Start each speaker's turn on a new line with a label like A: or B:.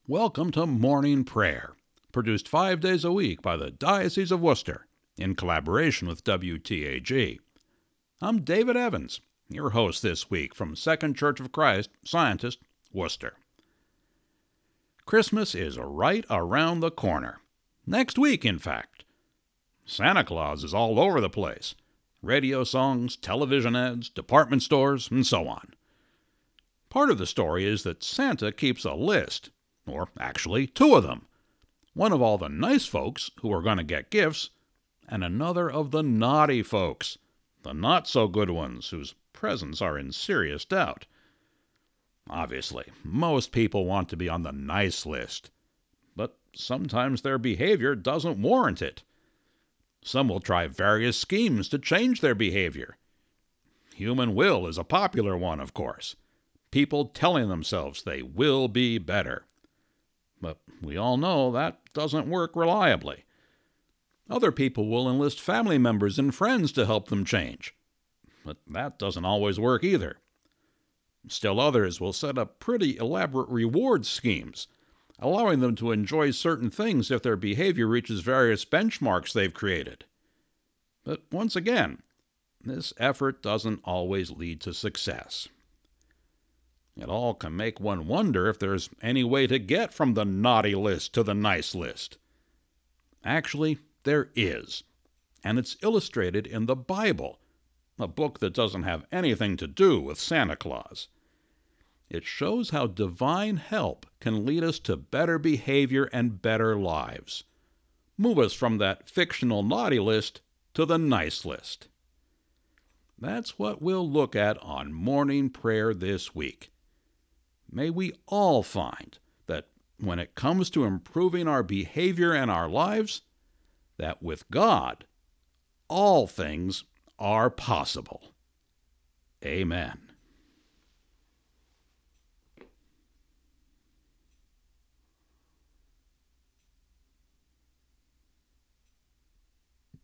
A: Welcome to Morning Prayer, produced 5 days a week by the Diocese of Worcester, in collaboration with WTAG. I'm David Evans, your host this week from Second Church of Christ, Scientist, Worcester. Christmas is right around the corner. Next week, in fact. Santa Claus is all over the place. Radio songs, television ads, department stores, and so on. Part of the story is that Santa keeps a list, or actually 2 of them. One of all the nice folks who are going to get gifts, and another of the naughty folks, the not-so-good ones whose presents are in serious doubt. Obviously, most people want to be on the nice list, but sometimes their behavior doesn't warrant it. Some will try various schemes to change their behavior. Human will is a popular one, of course. People telling themselves they will be better. But we all know that doesn't work reliably. Other people will enlist family members and friends to help them change. But that doesn't always work either. Still others will set up pretty elaborate reward schemes, allowing them to enjoy certain things if their behavior reaches various benchmarks they've created. But once again, this effort doesn't always lead to success. It all can make one wonder if there's any way to get from the naughty list to the nice list. Actually, there is, and it's illustrated in the Bible, a book that doesn't have anything to do with Santa Claus. It shows how divine help can lead us to better behavior and better lives. Move us from that fictional naughty list to the nice list. That's what we'll look at on Morning Prayer this week. May we all find that when it comes to improving our behavior and our lives, that with God, all things are possible. Amen.